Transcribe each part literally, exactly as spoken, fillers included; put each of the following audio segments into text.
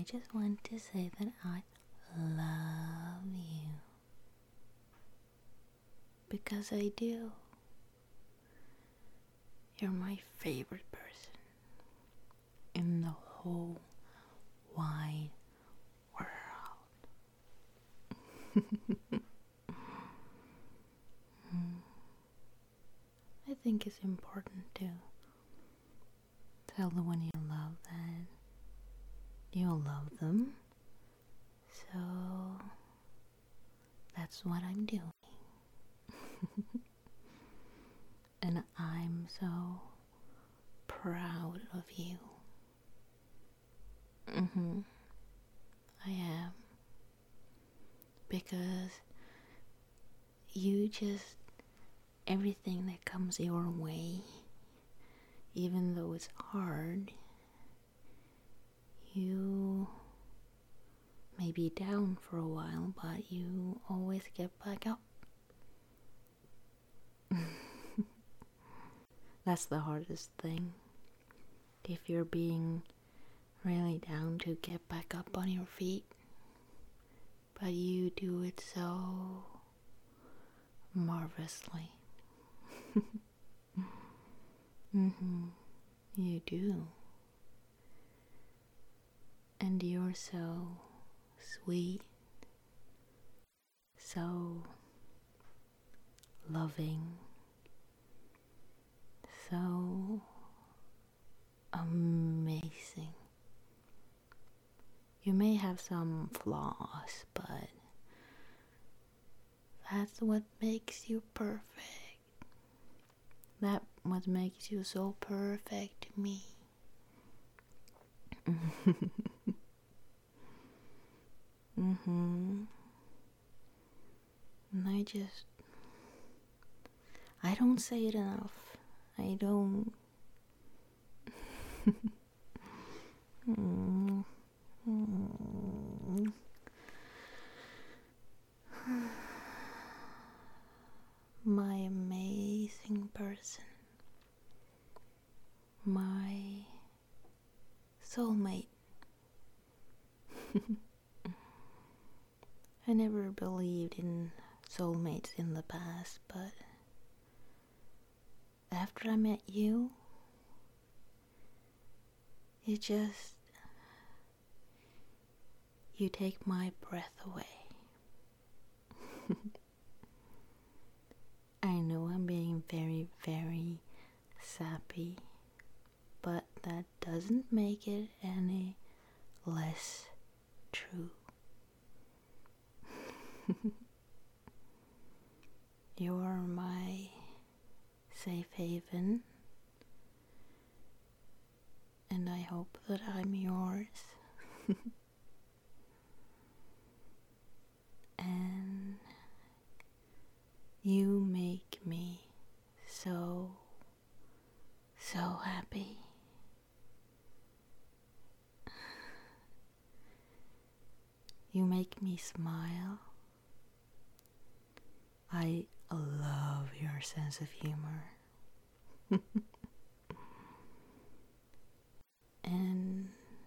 I just want to say that I love you. Because I do. You're my favorite person in the whole wide world. I think it's important to tell the one you love that you love them. So that's what I'm doing. And I'm so proud of you. Mm-hmm. I am. Because you just, everything that comes your way, even though it's hard, you may be down for a while, but you always get back up. That's the hardest thing. If you're being really down, to get back up on your feet. But you do it so marvelously. Mm-hmm. You do. And you're so sweet, so loving, so amazing. You may have some flaws, but that's what makes you perfect. That's what makes you so perfect to me. Mm-hmm. And I just, I don't say it enough. I don't. mm. Mm. My amazing person. My soulmate. I never believed in soulmates in the past, but after I met you, it just, you take my breath away. I know I'm being very, very sappy, but that doesn't make it any less true. You're my safe haven, and I hope that I'm yours. And you make me so, so happy. You make me smile. I love your sense of humor. And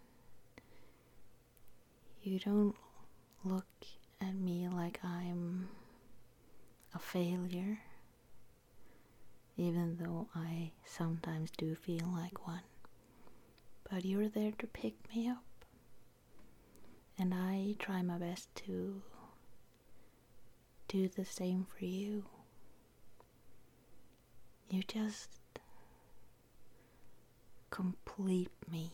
you don't look at me like I'm a failure, even though I sometimes do feel like one. But you're there to pick me up, and I try my best to do the same for you. You just complete me.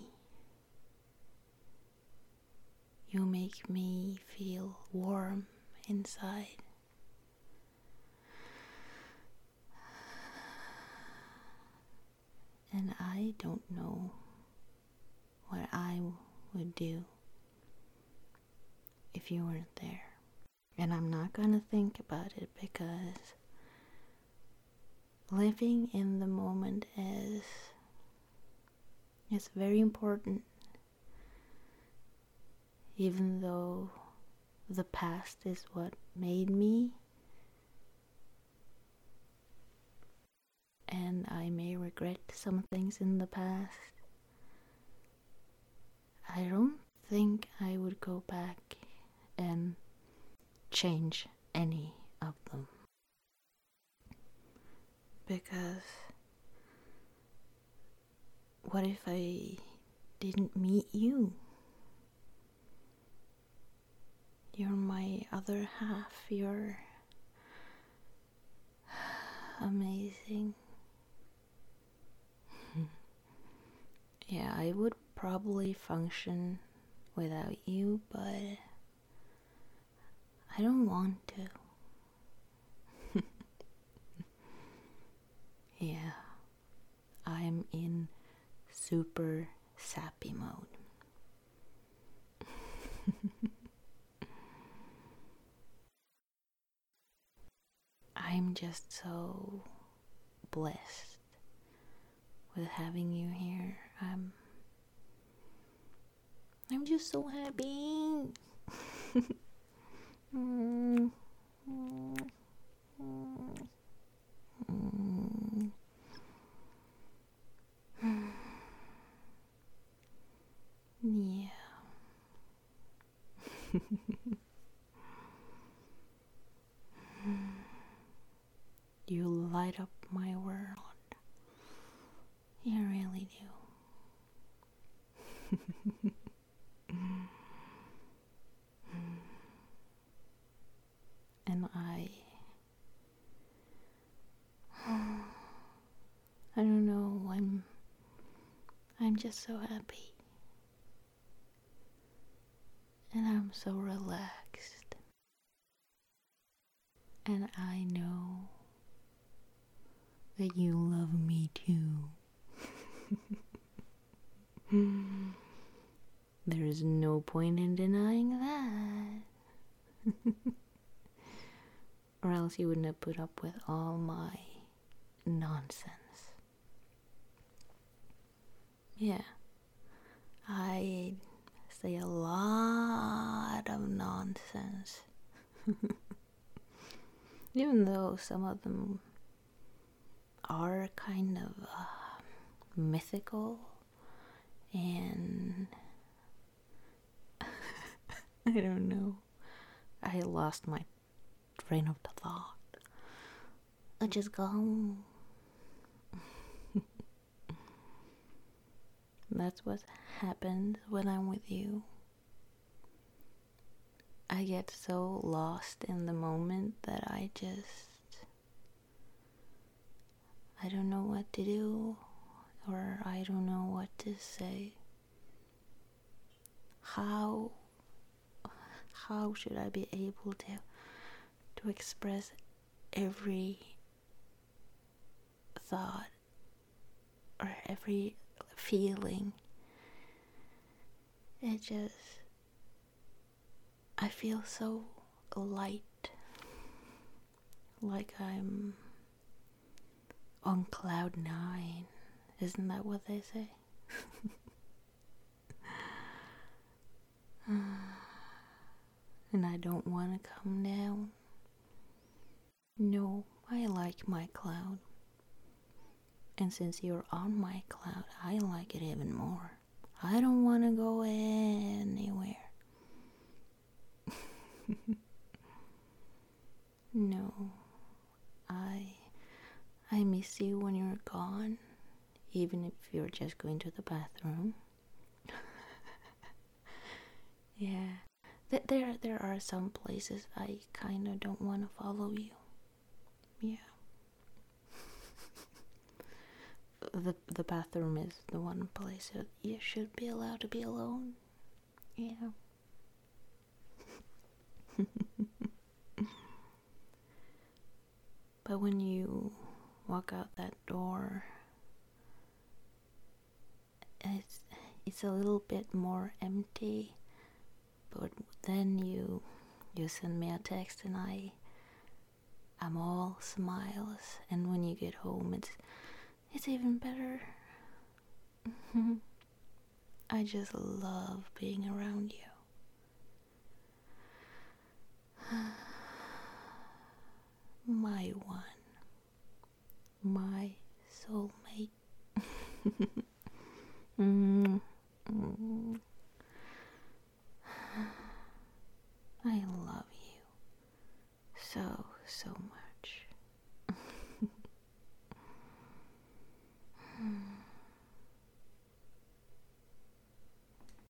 You make me feel warm inside. And I don't know what I would do if you weren't there. And I'm not gonna think about it, because living in the moment is it's very important. Even though the past is what made me, and I may regret some things in the past, I don't think I would go back and change any of them. Because what if I didn't meet you? You're my other half. You're amazing. Yeah, I would probably function without you, but I don't want to. Yeah, I'm in super sappy mode. I'm just so blessed with having you here. I'm I'm just so happy. mm, mm, mm, mm. Yeah. You light up my world. You really do. And I I don't know, I'm I'm just so happy. And I'm so relaxed. And I know that you love me too. There is no point in denying that. Or else you wouldn't have put up with all my nonsense. Yeah, I say a lot of nonsense. Even though some of them are kind of uh, mythical and I don't know. I lost my train of thought. I just go. That's what happens when I'm with you. I get so lost in the moment that I just I don't know what to do, or I don't know what to say. How how should I be able to to express every thought or every feeling? It just I feel so light, like I'm on cloud nine. Isn't that what they say? And I don't want to come down. No, I like my cloud. And since you're on my cloud, I like it even more. I don't want to go anywhere. No, I I miss you when you're gone, even if you're just going to the bathroom. Yeah, Th- there there are some places I kind of don't want to follow you. Yeah. the the bathroom is the one place that you should be allowed to be alone. Yeah. But when you walk out that door, it's it's a little bit more empty. But then you you send me a text and I I'm all smiles, and when you get home it's it's even better. I just love being around you. My one, my soulmate. mm, mm. so, so much.